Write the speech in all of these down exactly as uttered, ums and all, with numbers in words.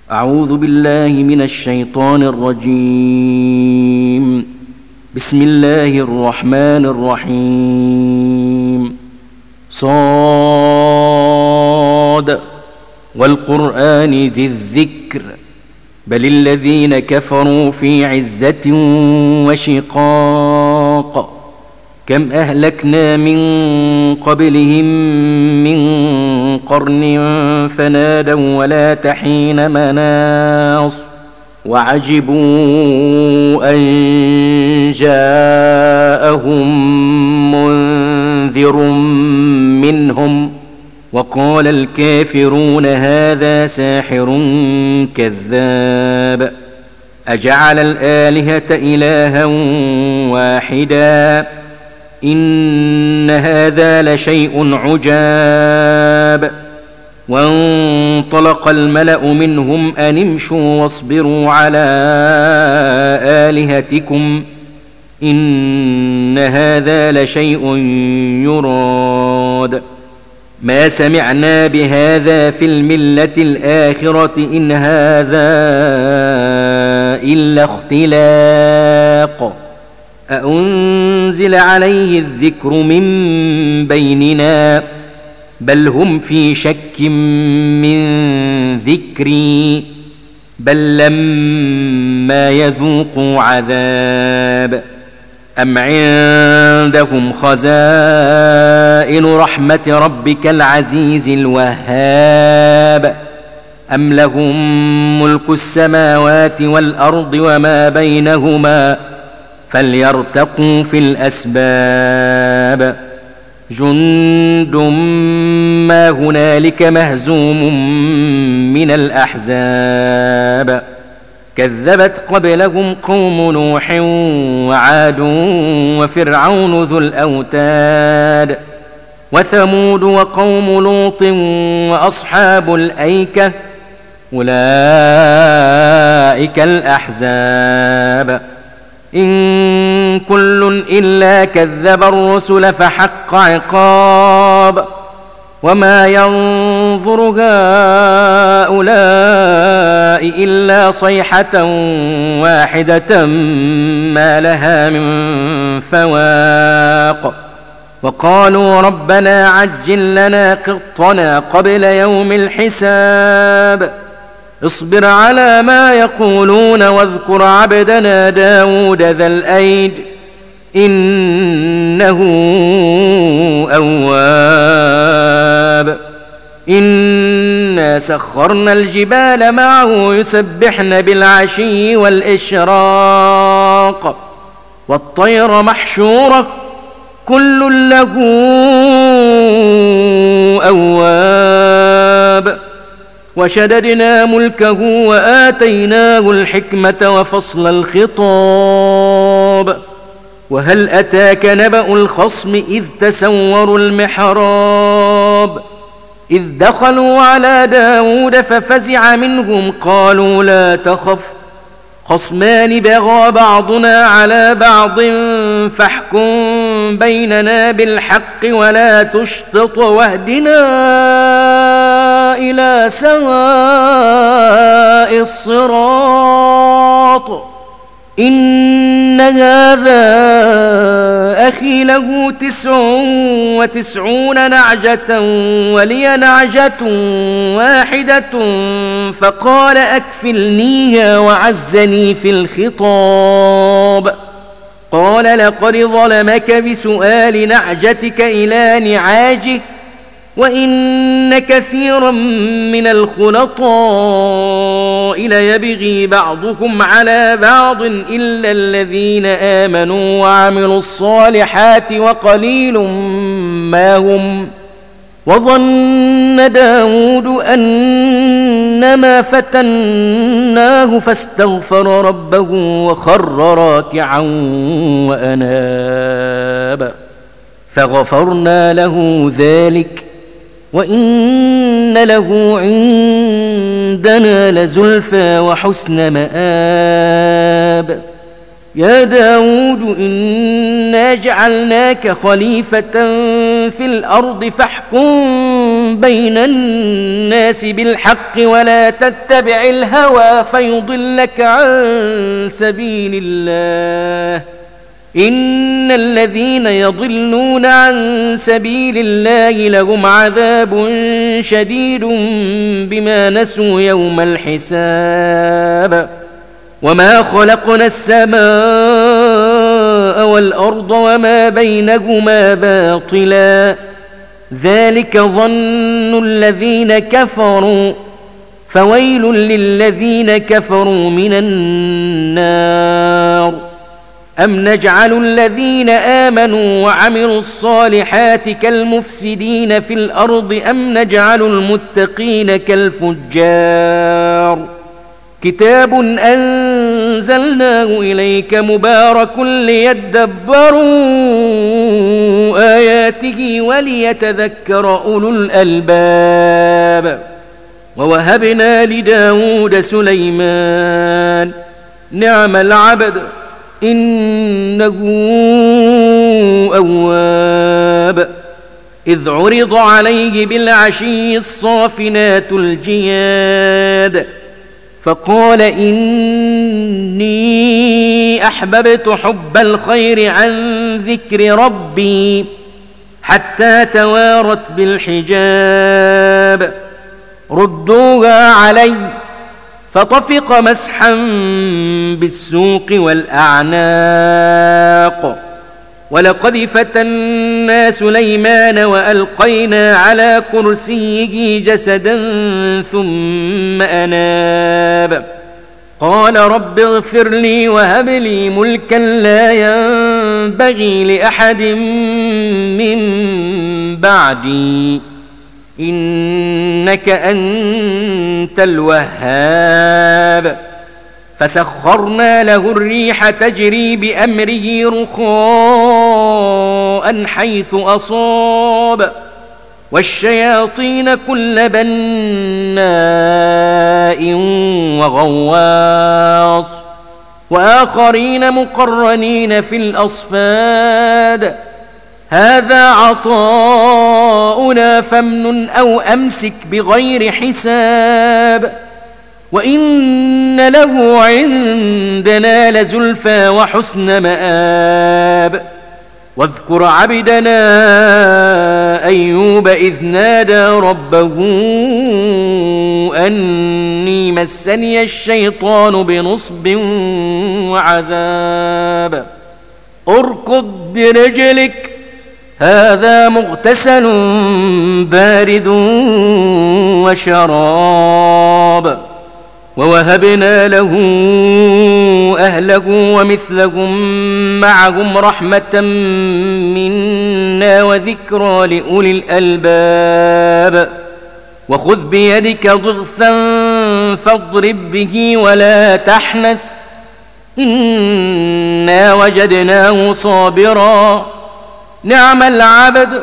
أعوذ بالله من الشيطان الرجيم. بسم الله الرحمن الرحيم. صاد والقرآن ذي الذكر بل الذين كفروا في عزة وشقاق كم أهلكنا من قبلهم من قرن فنادوا ولا تحين مناص وعجبوا أن جاءهم منذر منهم وقال الكافرون هذا ساحر كذاب أجعل الآلهة إلها واحدا إن هذا لشيء عجاب. وانطلق الملأ منهم أن امشوا واصبروا على آلهتكم إن هذا لشيء يراد ما سمعنا بهذا في الملة الآخرة إن هذا إلا اختلاق أأنزل عليه الذكر من بيننا بل هم في شك من ذكري بل لما يذوقوا عذاب أم عندهم خزائن رحمة ربك العزيز الوهاب أم لهم ملك السماوات والأرض وما بينهما فليرتقوا في الأسباب جند ما هنالك مهزوم من الأحزاب كذبت قبلهم قوم نوح وعاد وفرعون ذو الأوتاد وثمود وقوم لوط وأصحاب الأيكة أولئك الأحزاب إن كل إلا كذب الرسل فحق عقاب وما ينظر هؤلاء إلا صيحة واحدة ما لها من فواق وقالوا ربنا عجل لنا قطنا قبل يوم الحساب اصبر على ما يقولون واذكر عبدنا داود ذا الأيد إنه أواب إنا سخرنا الجبال معه يسبحن بالعشي والإشراق والطير محشورة كل له أواب وشددنا ملكه وآتيناه الحكمة وفصل الخطاب وهل أتاك نبأ الخصم إذ تسوروا المحراب إذ دخلوا على داود ففزع منهم قالوا لا تخف خصمان بغى بعضنا على بعض فاحكم بيننا بالحق ولا تشطط واهدنا إلى سواء الصراط إن هذا أخي له تسع وتسعون نعجة ولي نعجة واحدة فقال أكفلنيها وعزني في الخطاب قال لقد ظلمك بسؤال نعجتك إلى نعاجه وإن كثيرا من الخلطاء ليبغي بعضهم على بعض إلا الذين آمنوا وعملوا الصالحات وقليل ما هم وظن داود أنما فتناه فاستغفر ربه وخر راكعا وأناب فغفرنا له ذلك وإن له عندنا لزلفى وحسن مآب يا داود إنا جعلناك خليفة في الأرض فاحكم بين الناس بالحق ولا تتبع الهوى فيضلك عن سبيل الله إن الذين يضلون عن سبيل الله لهم عذاب شديد بما نسوا يوم الحساب وما خلقنا السماء والأرض وما بينهما باطلا ذلك ظن الذين كفروا فويل للذين كفروا من النار أم نجعل الذين آمنوا وعملوا الصالحات كالمفسدين في الأرض أم نجعل المتقين كالفجار كتاب أنزلناه إليك مبارك ليدبروا آياته وليتذكر أولو الألباب ووهبنا لداود سليمان نعم العبد إنه أواب إذ عرض عليه بالعشي الصافنات الجياد فقال إني أحببت حب الخير عن ذكر ربي حتى توارت بالحجاب ردوها علي فطفق مسحا بالسوق والأعناق ولقد فتنا سليمان وألقينا على كرسيه جسدا ثم أناب قال رب اغفر لي وهب لي ملكا لا ينبغي لأحد من بعدي إنك أنت الوهاب فسخرنا له الريح تجري بأمره رخاء حيث أصاب والشياطين كل بناء وغواص وآخرين مقرنين في الأصفاد هذا عطاؤنا فامنن أو أمسك بغير حساب وإن له عندنا لزلفى وحسن مآب واذكر عبدنا أيوب إذ نادى ربه أني مسني الشيطان بنصب وعذاب اركض برجلك هذا مغتسل بارد وشراب ووهبنا له أهله ومثلهم معهم رحمة منا وذكرى لأولي الألباب وخذ بيدك ضغثا فاضرب به ولا تحنث إنا وجدناه صابرا نعم العبد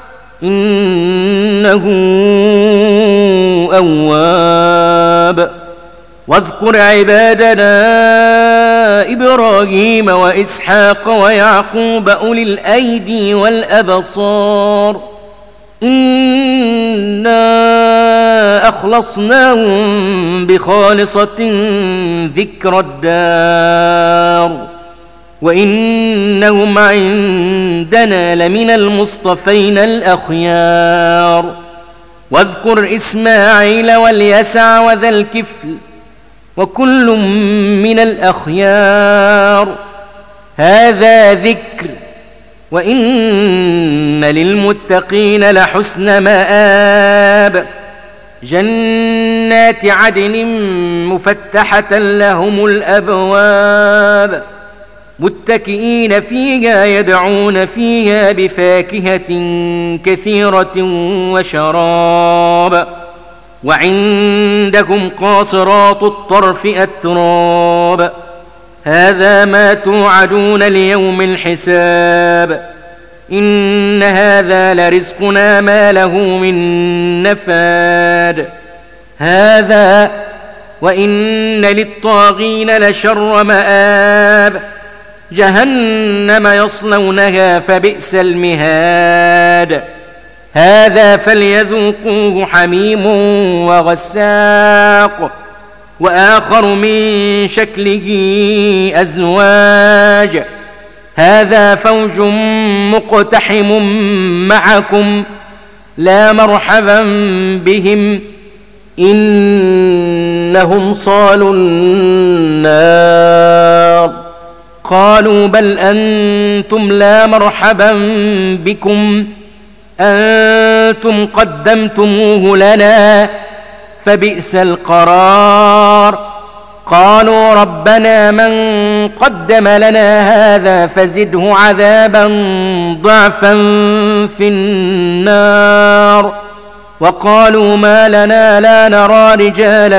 إنه أواب واذكر عبادنا إبراهيم وإسحاق ويعقوب أولي الأيدي والأبصار إنا أخلصناهم بخالصة ذكر الدار وإنهم عندنا لمن المصطفين الأخيار واذكر إسماعيل واليسع وذا الكفل وكل من الأخيار هذا ذكر وإن للمتقين لحسن مآب جنات عدن مفتحة لهم الأبواب متكئين فيها يدعون فيها بفاكهة كثيرة وشراب وعندهم قاصرات الطرف أتراب هذا ما توعدون ليوم الحساب إن هذا لرزقنا ما له من نفاد هذا وإن للطاغين لشر مآب جهنم يصلونها فبئس المهاد هذا فليذوقوه حميم وغساق وآخر من شكله أزواج هذا فوج مقتحم معكم لا مرحبا بهم إنهم صالوا النار قالوا بل أنتم لا مرحبا بكم أنتم قدمتموه لنا فبئس القرار قالوا ربنا من قدم لنا هذا فزده عذابا ضعفا في النار وقالوا ما لنا لا نرى رجالا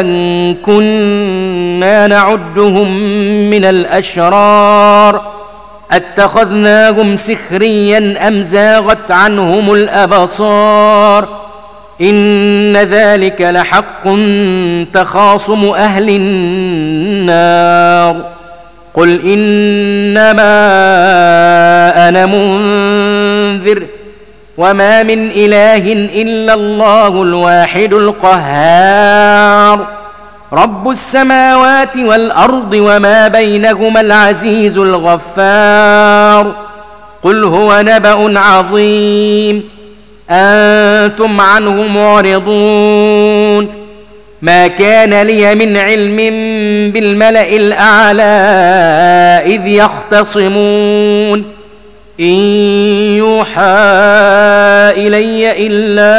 كنا نعدهم من الأشرار اتخذناهم سخريا أم زاغت عنهم الأبصار إن ذلك لحق تخاصم أهل النار قل إنما أنا منذر وما من إله إلا الله الواحد القهار رب السماوات والأرض وما بينهما العزيز الغفار قل هو نبأ عظيم أنتم عنه معرضون ما كان لي من علم بالملأ الأعلى إذ يختصمون إن يوحى إلي إلا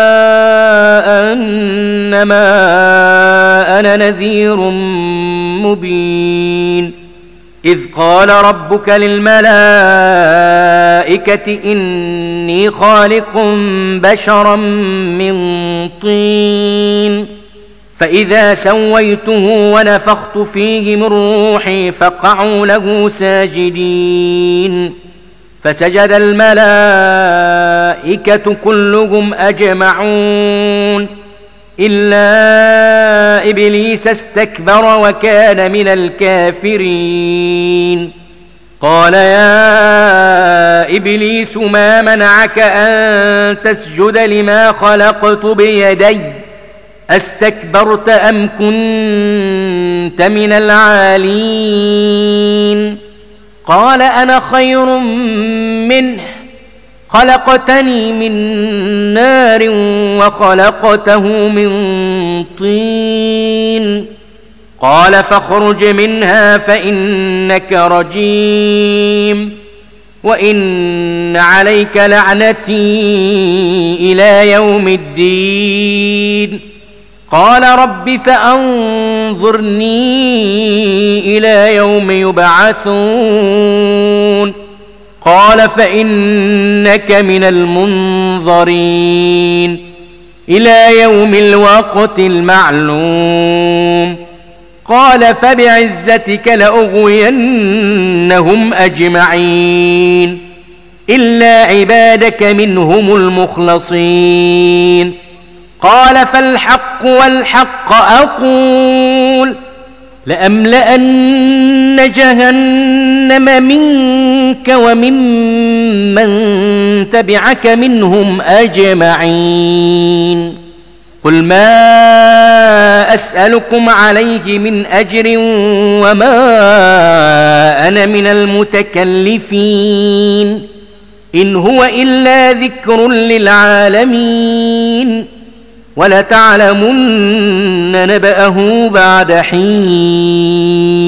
أنما أنا نذير مبين إذ قال ربك للملائكة إني خالق بشرا من طين فإذا سويته ونفخت فيه من روحي فقعوا له ساجدين فسجد الملائكة كلهم أجمعون إلا إبليس استكبر وكان من الكافرين قال يا إبليس ما منعك أن تسجد لما خلقت بيدي أستكبرت أم كنت من العالين قال أنا خير منه خلقتني من نار وخلقته من طين قال فاخرج منها فإنك رجيم وإن عليك لعنتي إلى يوم الدين قال رب فأنظرني إلى يوم يبعثون قال فإنك من المنظرين إلى يوم الوقت المعلوم قال فبعزتك لأغوينهم أجمعين إلا عبادك منهم المخلصين قال فالحق والحق أقول لأملأن جهنم منك وممن تبعك منهم أجمعين قل ما أسألكم عليه من أجر وما أنا من المتكلفين إن هو إلا ذكر للعالمين ولتعلمن نبأه بعد حين